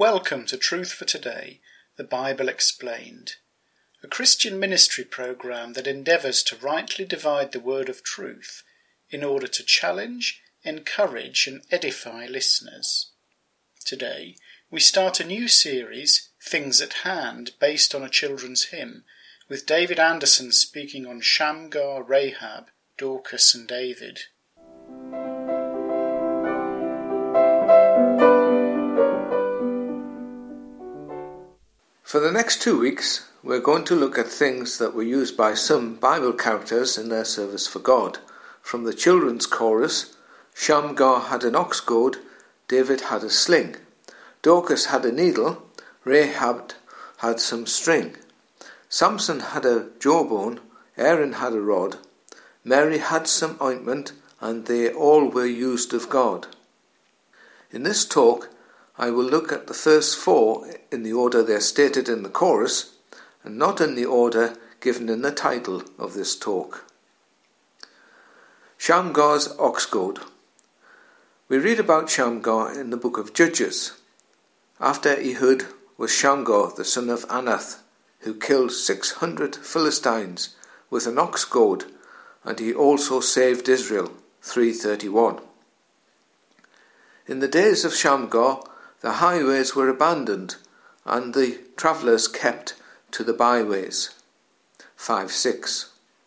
Welcome to Truth for Today, the Bible Explained, a Christian ministry program that endeavours to rightly divide the word of truth in order to challenge, encourage and edify listeners. Today, we start a new series, Things at Hand, based on a children's hymn, with David Anderson speaking on Shamgar, Rahab, Dorcas and David. For the next 2 weeks, we're going to look at things that were used by some Bible characters in their service for God. From the children's chorus, Shamgar had an ox goad, David had a sling. Dorcas had a needle, Rahab had some string. Samson had a jawbone, Aaron had a rod. Mary had some ointment, and they all were used of God. In this talk, I will look at the first 4 in the order they're stated in the chorus, and not in the order given in the title of this talk. Shamgar's ox goad. We read about Shamgar in the book of Judges. After Ehud was Shamgar the son of Anath, who killed 600 Philistines with an ox goad, and he also saved Israel. 3:31. In the days of Shamgar, the highways were abandoned, and the travellers kept to the byways. 5:6.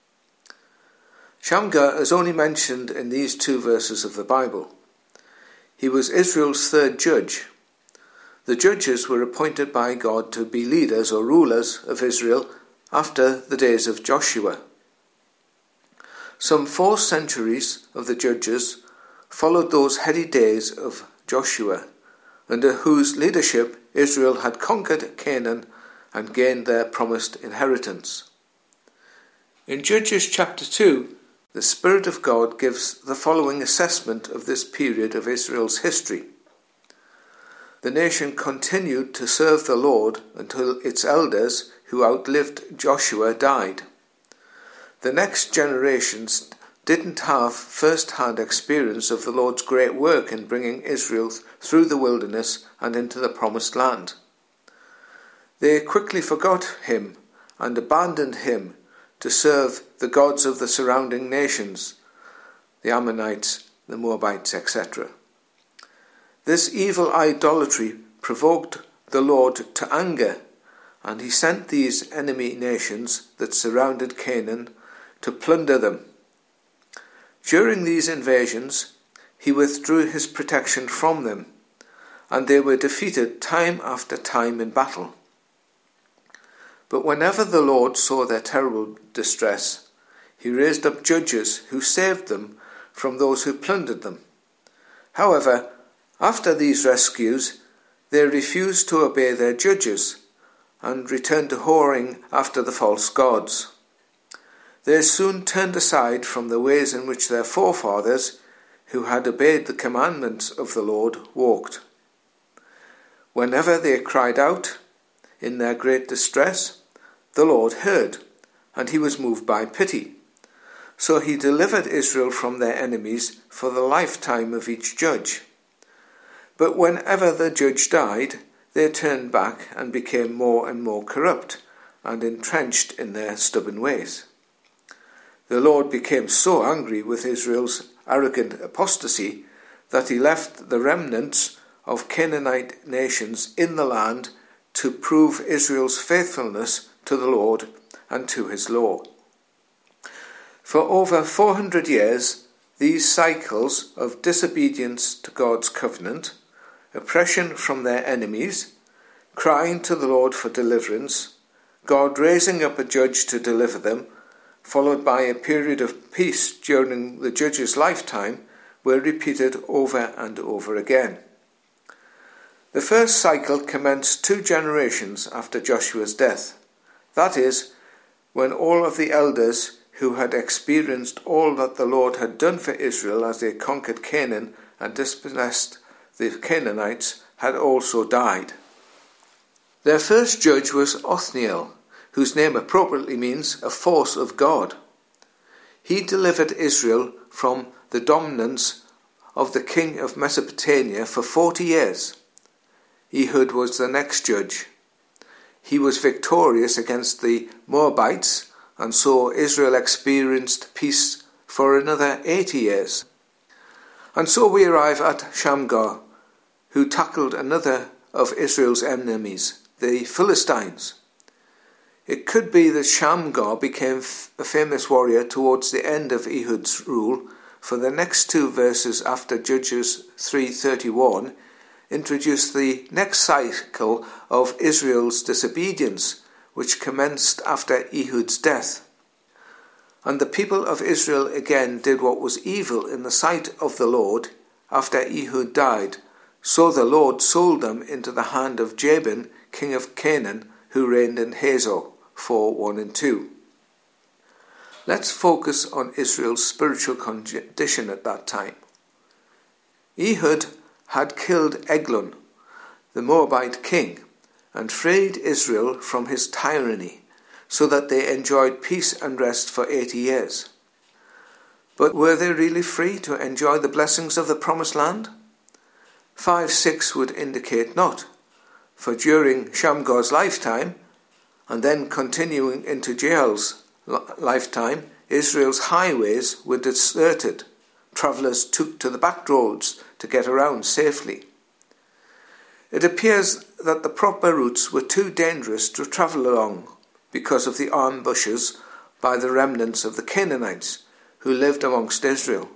Shamgar is only mentioned in these 2 verses of the Bible. He was Israel's 3rd judge. The judges were appointed by God to be leaders or rulers of Israel after the days of Joshua. Some 4 centuries of the judges followed those heady days of Joshua, under whose leadership Israel had conquered Canaan and gained their promised inheritance. In Judges chapter 2, the Spirit of God gives the following assessment of this period of Israel's history. The nation continued to serve the Lord until its elders, who outlived Joshua, died. The next generations didn't have first-hand experience of the Lord's great work in bringing Israel through the wilderness and into the promised land. They quickly forgot him and abandoned him to serve the gods of the surrounding nations, the Ammonites, the Moabites, etc. This evil idolatry provoked the Lord to anger, and he sent these enemy nations that surrounded Canaan to plunder them. During these invasions, he withdrew his protection from them, and they were defeated time after time in battle. But whenever the Lord saw their terrible distress, he raised up judges who saved them from those who plundered them. However, after these rescues, they refused to obey their judges and returned to whoring after the false gods. They soon turned aside from the ways in which their forefathers, who had obeyed the commandments of the Lord, walked. Whenever they cried out in their great distress, the Lord heard, and he was moved by pity. So he delivered Israel from their enemies for the lifetime of each judge. But whenever the judge died, they turned back and became more and more corrupt and entrenched in their stubborn ways. The Lord became so angry with Israel's arrogant apostasy that he left the remnants of Canaanite nations in the land to prove Israel's faithfulness to the Lord and to his law. For over 400 years, these cycles of disobedience to God's covenant, oppression from their enemies, crying to the Lord for deliverance, God raising up a judge to deliver them, followed by a period of peace during the judge's lifetime, were repeated over and over again. The first cycle commenced 2 generations after Joshua's death. That is, when all of the elders who had experienced all that the Lord had done for Israel as they conquered Canaan and dispossessed the Canaanites had also died. Their first judge was Othniel, whose name appropriately means a force of God. He delivered Israel from the dominance of the king of Mesopotamia for 40 years. Ehud was the next judge. He was victorious against the Moabites, and so Israel experienced peace for another 80 years. And so we arrive at Shamgar, who tackled another of Israel's enemies, the Philistines. It could be that Shamgar became a famous warrior towards the end of Ehud's rule, for the next two verses after Judges 3:31 introduce the next cycle of Israel's disobedience, which commenced after Ehud's death. And the people of Israel again did what was evil in the sight of the Lord after Ehud died. So the Lord sold them into the hand of Jabin, king of Canaan, who reigned in Hazor, 4:1 and 2. Let's focus on Israel's spiritual condition at that time. Ehud had killed Eglon, the Moabite king, and freed Israel from his tyranny, so that they enjoyed peace and rest for 80 years. But were they really free to enjoy the blessings of the promised land? 5:6 would indicate not, for during Shamgar's lifetime, and then continuing into Jael's lifetime, Israel's highways were deserted. Travellers took to the back roads to get around safely. It appears that the proper routes were too dangerous to travel along because of the ambushes by the remnants of the Canaanites who lived amongst Israel.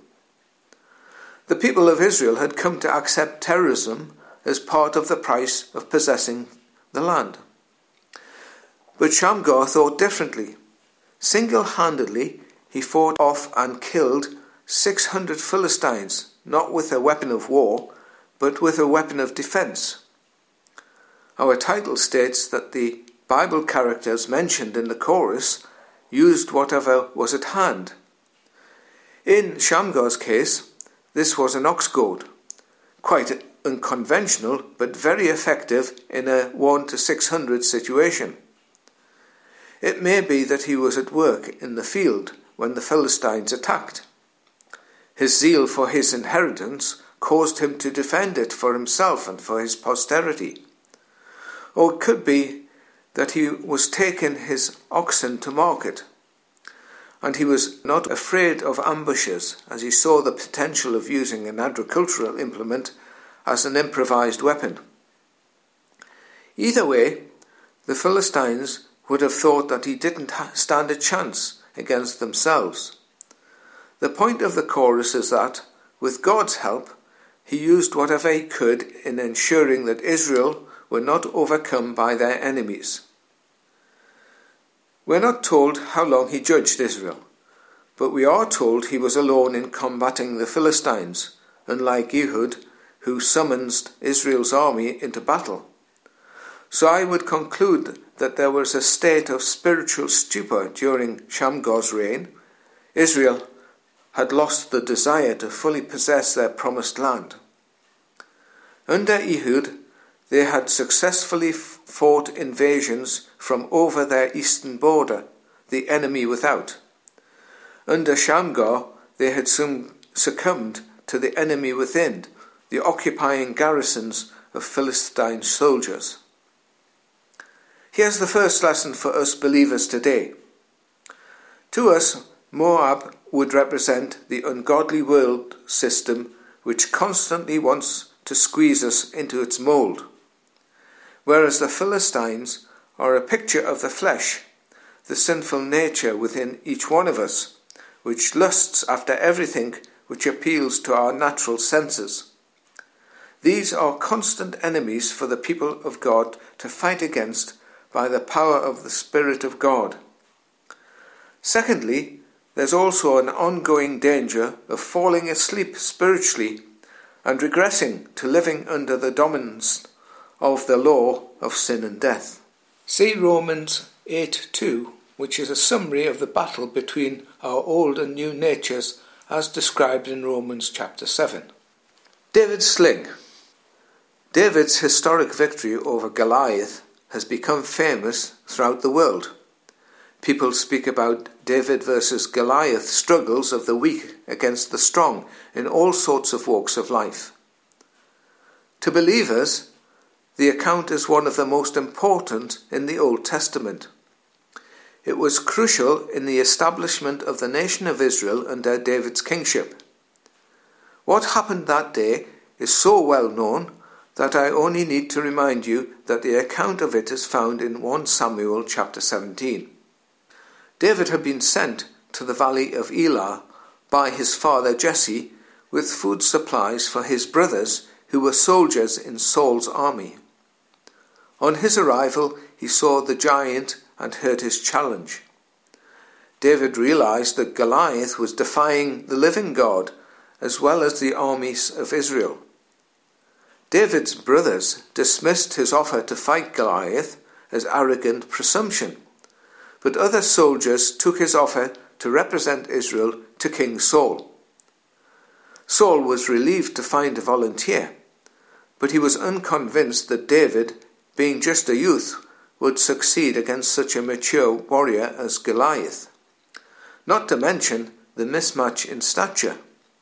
The people of Israel had come to accept terrorism as part of the price of possessing the land. But Shamgar thought differently. Single-handedly, he fought off and killed 600 Philistines, not with a weapon of war, but with a weapon of defense. Our title states that the Bible characters mentioned in the chorus used whatever was at hand. In Shamgar's case, this was an ox goad, quite unconventional but very effective in a 1 to 600 situation. It may be that he was at work in the field when the Philistines attacked. His zeal for his inheritance caused him to defend it for himself and for his posterity. Or it could be that he was taking his oxen to market, and he was not afraid of ambushes as he saw the potential of using an agricultural implement as an improvised weapon. Either way, the Philistines would have thought that he didn't stand a chance against themselves. The point of the chorus is that, with God's help, he used whatever he could in ensuring that Israel were not overcome by their enemies. We're not told how long he judged Israel, but we are told he was alone in combating the Philistines, unlike Ehud, who summons Israel's army into battle. So I would conclude that there was a state of spiritual stupor during Shamgar's reign. Israel had lost the desire to fully possess their promised land. Under Ehud, they had successfully fought invasions from over their eastern border, the enemy without. Under Shamgar, they had succumbed to the enemy within, the occupying garrisons of Philistine soldiers. Here's the first lesson for us believers today. To us, Moab would represent the ungodly world system which constantly wants to squeeze us into its mould, whereas the Philistines are a picture of the flesh, the sinful nature within each one of us, which lusts after everything which appeals to our natural senses. These are constant enemies for the people of God to fight against by the power of the Spirit of God. Secondly, there's also an ongoing danger of falling asleep spiritually and regressing to living under the dominance of the law of sin and death. See Romans 8:2, which is a summary of the battle between our old and new natures as described in Romans chapter 7. David's sling. David's historic victory over Goliath has become famous throughout the world. People speak about David versus Goliath struggles of the weak against the strong in all sorts of walks of life. To believers, the account is one of the most important in the Old Testament. It was crucial in the establishment of the nation of Israel under David's kingship. What happened that day is so well known that I only need to remind you that the account of it is found in 1 Samuel chapter 17. David had been sent to the valley of Elah by his father Jesse with food supplies for his brothers who were soldiers in Saul's army. On his arrival, he saw the giant and heard his challenge. David realized that Goliath was defying the living God as well as the armies of Israel. David's brothers dismissed his offer to fight Goliath as arrogant presumption, but other soldiers took his offer to represent Israel to King Saul. Saul was relieved to find a volunteer, but he was unconvinced that David, being just a youth, would succeed against such a mature warrior as Goliath, not to mention the mismatch in stature.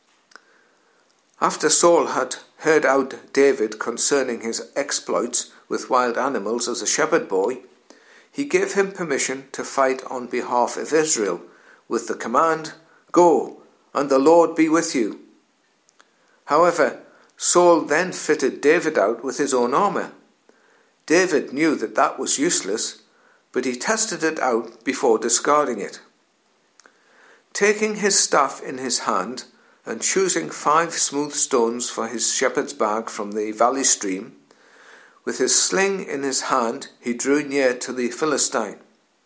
After Saul had heard out David concerning his exploits with wild animals as a shepherd boy, he gave him permission to fight on behalf of Israel with the command, "Go, and the Lord be with you." However, Saul then fitted David out with his own armour. David knew that that was useless, but he tested it out before discarding it. Taking his staff in his hand and choosing 5 smooth stones for his shepherd's bag from the valley stream, with his sling in his hand, he drew near to the Philistine.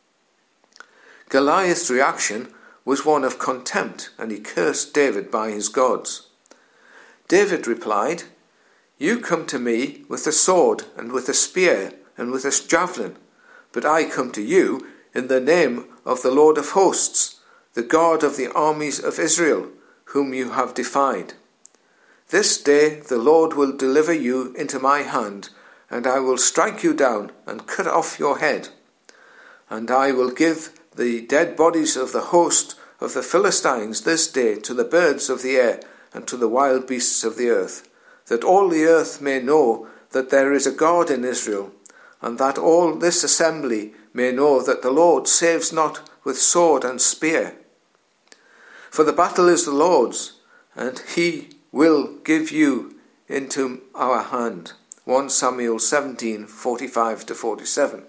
Goliath's reaction was one of contempt, and he cursed David by his gods. David replied, "You come to me with a sword and with a spear and with a javelin, but I come to you in the name of the Lord of hosts, the God of the armies of Israel, whom you have defied. This day the Lord will deliver you into my hand, and I will strike you down and cut off your head. And I will give the dead bodies of the host of the Philistines this day to the birds of the air and to the wild beasts of the earth, that all the earth may know that there is a God in Israel, and that all this assembly may know that the Lord saves not with sword and spear. For the battle is the Lord's, and he will give you into our hand." 1 Samuel 17, 45-47.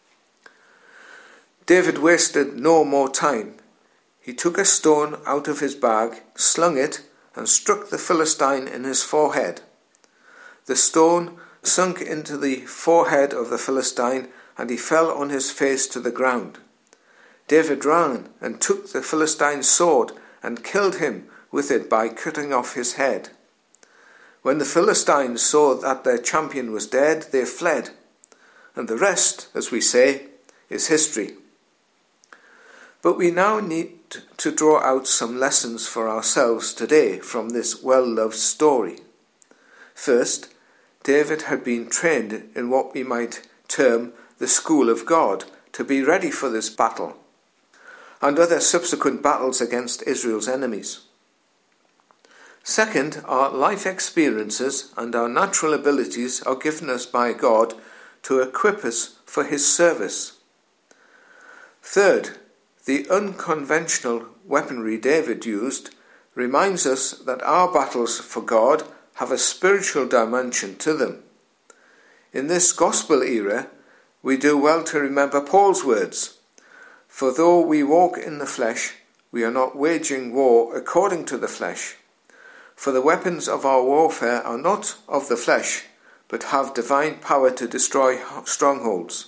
David wasted no more time. He took a stone out of his bag, slung it, and struck the Philistine in his forehead. The stone sunk into the forehead of the Philistine, and he fell on his face to the ground. David ran and took the Philistine's sword and killed him with it by cutting off his head. When the Philistines saw that their champion was dead, they fled, and the rest, as we say, is history. But we now need to draw out some lessons for ourselves today from this well-loved story. First, David had been trained in what we might term the school of God to be ready for this battle and other subsequent battles against Israel's enemies. Second, our life experiences and our natural abilities are given us by God to equip us for his service. Third, the unconventional weaponry David used reminds us that our battles for God have a spiritual dimension to them. In this gospel era, we do well to remember Paul's words, "For though we walk in the flesh, we are not waging war according to the flesh. For the weapons of our warfare are not of the flesh, but have divine power to destroy strongholds.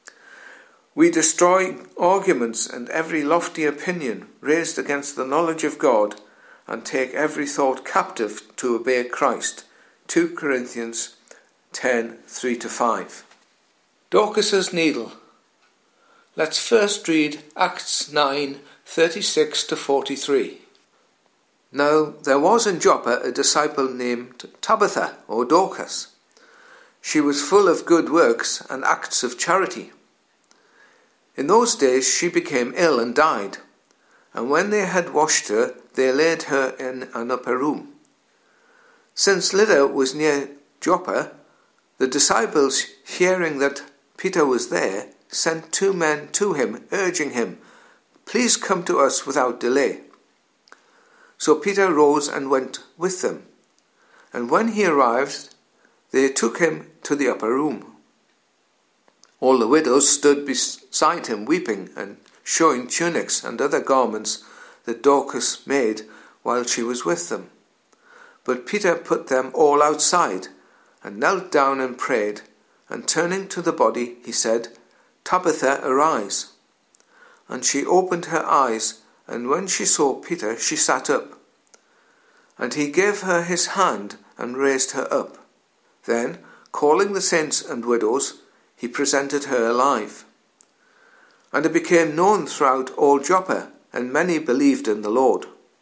We destroy arguments and every lofty opinion raised against the knowledge of God, and take every thought captive to obey Christ." 2 Corinthians 10, 3-5. Dorcas's needle. Let's first read Acts 9, 36-43. Now there was in Joppa a disciple named Tabitha, or Dorcas. She was full of good works and acts of charity. In those days she became ill and died, and when they had washed her, they laid her in an upper room. Since Lydda was near Joppa, The disciples, hearing that Peter was there, sent 2 men to him, urging him, "Please come to us without delay." So Peter rose and went with them. And when he arrived, they took him to the upper room. All the widows stood beside him weeping and showing tunics and other garments that Dorcas made while she was with them. But Peter put them all outside and knelt down and prayed, and turning to the body he said, "Tabitha, arise." And she opened her eyes, and when she saw Peter she sat up. And he gave her his hand and raised her up. Then, calling the saints and widows, he presented her alive. And it became known throughout all Joppa, and many believed in the Lord.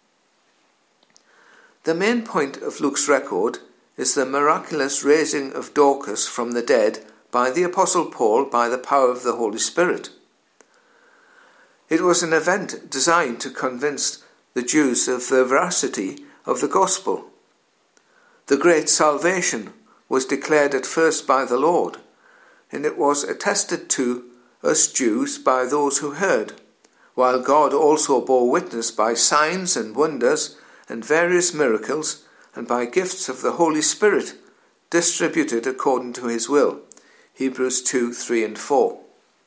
The main point of Luke's record is the miraculous raising of Dorcas from the dead by the Apostle Paul by the power of the Holy Spirit. It was an event designed to convince the Jews of the veracity of the gospel. The great salvation was declared at first by the Lord, and it was attested to us Jews by those who heard, while God also bore witness by signs and wonders and various miracles and by gifts of the Holy Spirit distributed according to his will. Hebrews 2, 3 and 4.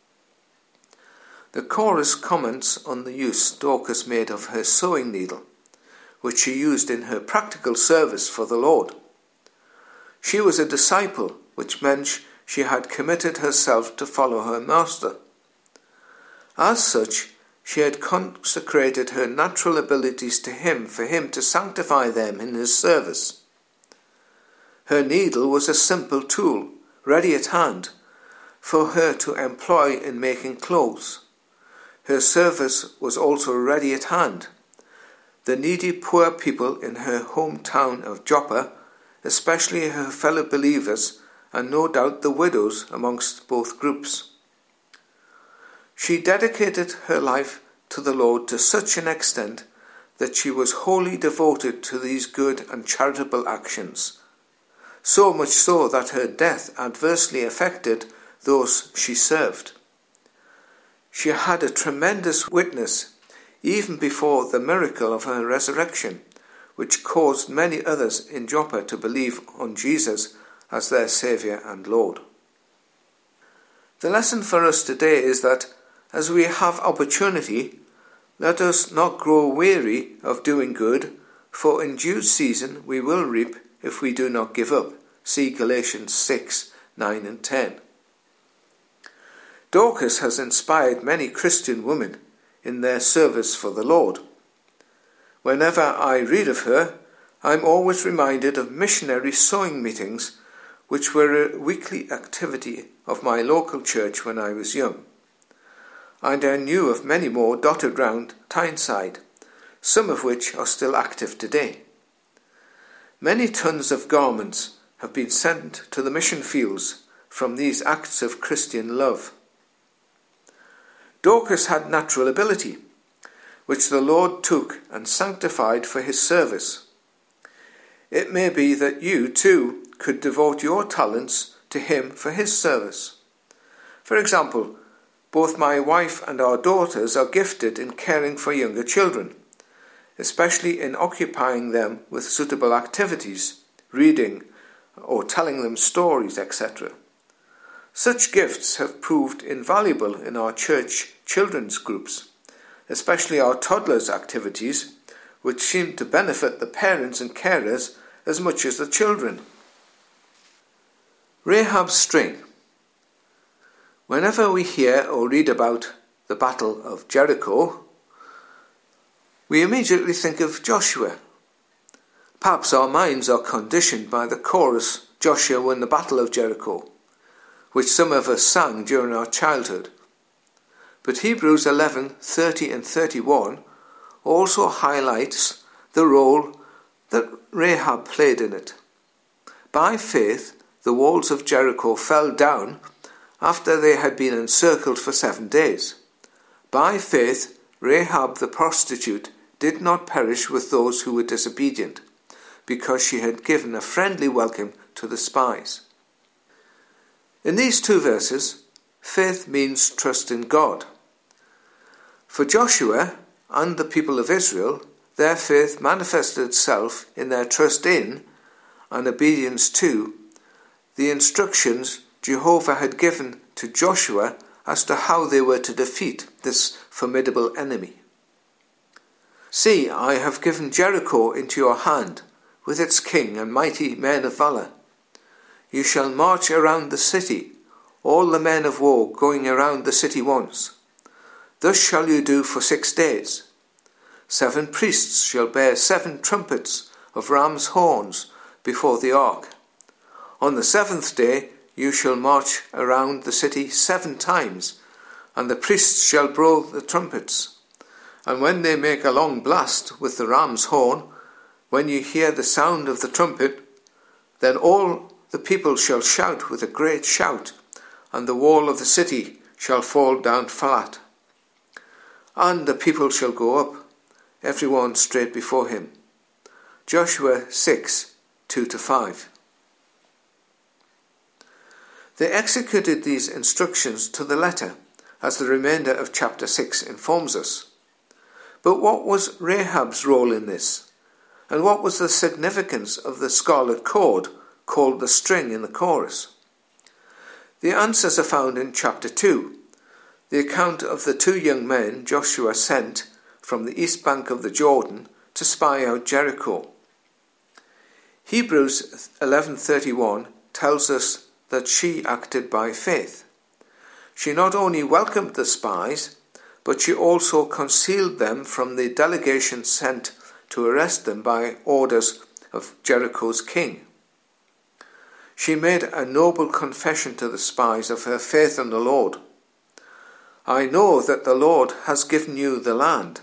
The chorus comments on the use Dorcas made of her sewing needle, which she used in her practical service for the Lord. She was a disciple, which meant she had committed herself to follow her master. As such, she had consecrated her natural abilities to him for him to sanctify them in his service. Her needle was a simple tool, ready at hand, for her to employ in making clothes. Her service was also ready at hand. The needy poor people in her hometown of Joppa, especially her fellow believers, and no doubt the widows amongst both groups. She dedicated her life to the Lord to such an extent that she was wholly devoted to these good and charitable actions, so much so that her death adversely affected those she served. She had a tremendous witness even before the miracle of her resurrection, which caused many others in Joppa to believe on Jesus as their Saviour and Lord. The lesson for us today is that as we have opportunity, let us not grow weary of doing good, for in due season we will reap if we do not give up. See Galatians 6, 9 and 10. Dorcas has inspired many Christian women in their service for the Lord. Whenever I read of her, I am always reminded of missionary sewing meetings, which were a weekly activity of my local church when I was young. And I knew of many more dotted round Tyneside, some of which are still active today. Many tons of garments have been sent to the mission fields from these acts of Christian love. Dorcas had natural ability, which the Lord took and sanctified for his service. It may be that you too could devote your talents to him for his service. For example, both my wife and our daughters are gifted in caring for younger children, especially in occupying them with suitable activities, reading, or telling them stories, etc. Such gifts have proved invaluable in our church children's groups, especially our toddlers' activities, which seem to benefit the parents and carers as much as the children. Rahab's string. Whenever we hear or read about the Battle of Jericho, we immediately think of Joshua. Perhaps our minds are conditioned by the chorus, "Joshua won the Battle of Jericho," which some of us sang during our childhood. But Hebrews 11:30 and 31 also highlights the role that Rahab played in it. By faith, the walls of Jericho fell down after they had been encircled for 7 days. By faith, Rahab the prostitute did not perish with those who were disobedient, because she had given a friendly welcome to the spies. In these two verses, faith means trust in God. For Joshua and the people of Israel, their faith manifested itself in their trust in and obedience to the instructions Jehovah had given to Joshua as to how they were to defeat this formidable enemy. See, I have given Jericho into your hand, with its king and mighty men of valour. You shall march around the city, all the men of war going around the city once. Thus shall you do for 6 days. 7 priests shall bear 7 trumpets of ram's horns before the ark. On the 7th day you shall march around the city 7 times, and the priests shall blow the trumpets. And when they make a long blast with the ram's horn, when you hear the sound of the trumpet, then all the people shall shout with a great shout, and the wall of the city shall fall down flat. And the people shall go up, every one straight before him. Joshua 6, 2-5. They executed these instructions to the letter, as the remainder of chapter 6 informs us. But what was Rahab's role in this? And what was the significance of the scarlet cord called the string in the chorus? The answers are found in chapter 2, the account of the 2 young men Joshua sent from the east bank of the Jordan to spy out Jericho. Hebrews 11:31 tells us that she acted by faith. She not only welcomed the spies, but she also concealed them from the delegation sent to arrest them by orders of Jericho's king. She made a noble confession to the spies of her faith in the Lord. I know that the Lord has given you the land.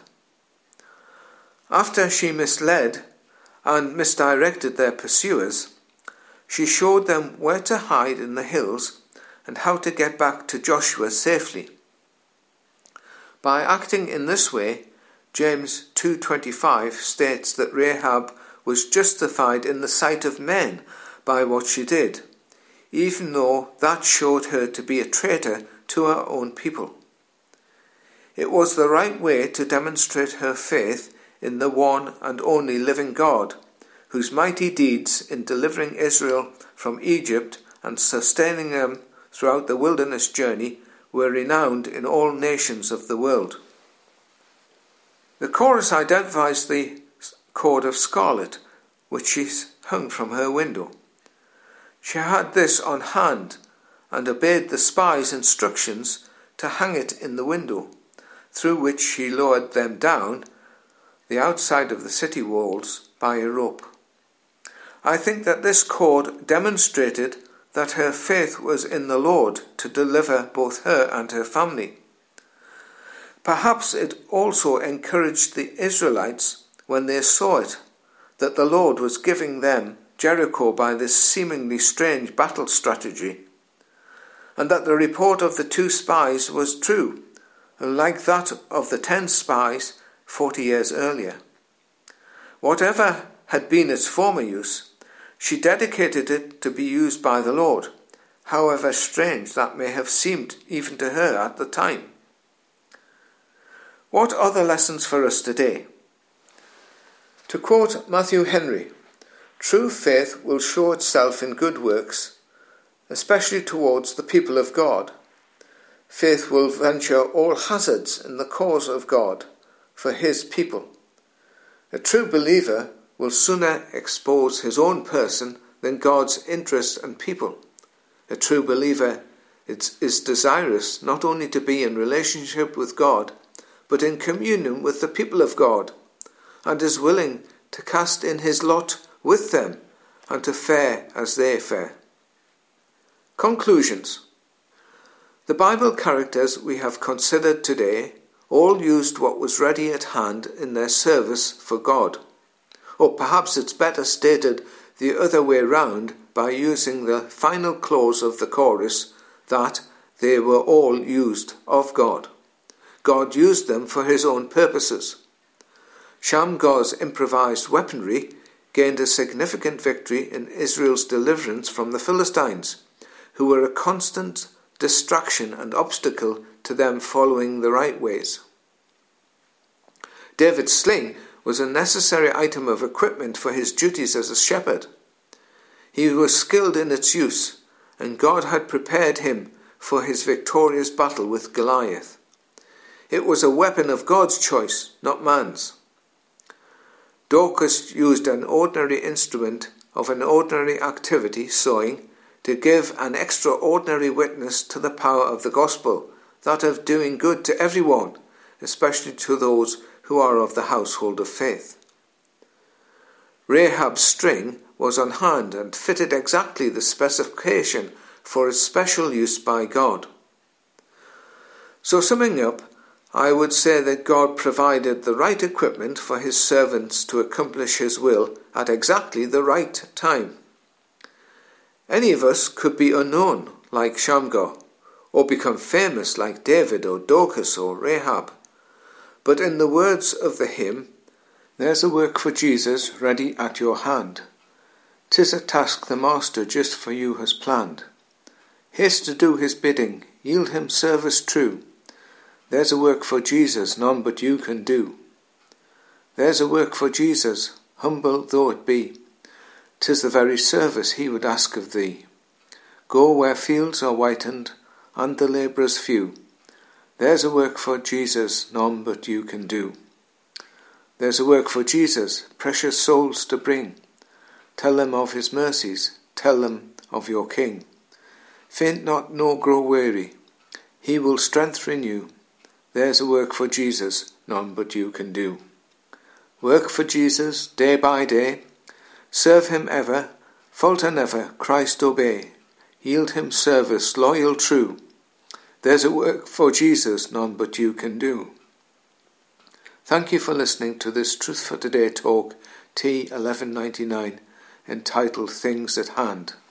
After she misled and misdirected their pursuers, she showed them where to hide in the hills and how to get back to Joshua safely. By acting in this way, James 2:25 states that Rahab was justified in the sight of men by what she did, even though that showed her to be a traitor to her own people. It was the right way to demonstrate her faith in the one and only living God, whose mighty deeds in delivering Israel from Egypt and sustaining them throughout the wilderness journey were renowned in all nations of the world. The chorus identifies the cord of scarlet, which she hung from her window. She had this on hand and obeyed the spies' instructions to hang it in the window, through which she lowered them down the outside of the city walls by a rope. I think that this cord demonstrated that her faith was in the Lord to deliver both her and her family. Perhaps it also encouraged the Israelites when they saw it, that the Lord was giving them Jericho by this seemingly strange battle strategy, and that the report of the 2 spies was true, like that of the 10 spies 40 years earlier. Whatever had been its former use, she dedicated it to be used by the Lord, however strange that may have seemed even to her at the time. What are the lessons for us today? To quote Matthew Henry, true faith will show itself in good works, especially towards the people of God. Faith will venture all hazards in the cause of God for his people. A true believer will sooner expose his own person than God's interest and people. A true believer is desirous not only to be in relationship with God, but in communion with the people of God, and is willing to cast in his lot with them and to fare as they fare. Conclusions. The Bible characters we have considered today all used what was ready at hand in their service for God. Or perhaps it's better stated the other way round by using the final clause of the chorus that they were all used of God. God used them for his own purposes. Shamgar's improvised weaponry gained a significant victory in Israel's deliverance from the Philistines, who were a constant distraction and obstacle to them following the right ways. David's sling was a necessary item of equipment for his duties as a shepherd. He was skilled in its use, and God had prepared him for his victorious battle with Goliath. It was a weapon of God's choice, not man's. Dorcas used an ordinary instrument of an ordinary activity, sewing, to give an extraordinary witness to the power of the gospel, that of doing good to everyone, especially to those who are of the household of faith. Rahab's string was on hand and fitted exactly the specification for its special use by God. So summing up, I would say that God provided the right equipment for his servants to accomplish his will at exactly the right time. Any of us could be unknown like Shamgar, or become famous like David or Dorcas or Rahab. But in the words of the hymn, there's a work for Jesus ready at your hand. 'Tis a task the Master just for you has planned. Haste to do his bidding, yield him service true. There's a work for Jesus none but you can do. There's a work for Jesus, humble though it be. 'Tis the very service he would ask of thee. Go where fields are whitened and the labourers few. There's a work for Jesus none but you can do. There's a work for Jesus, precious souls to bring. Tell them of his mercies, tell them of your King. Faint not nor grow weary, he will strength renew. There's a work for Jesus none but you can do. Work for Jesus day by day, serve him ever, falter never, Christ obey. Yield him service loyal true. There's a work for Jesus none but you can do. Thank you for listening to this Truth for Today talk, T1199, entitled Things at Hand.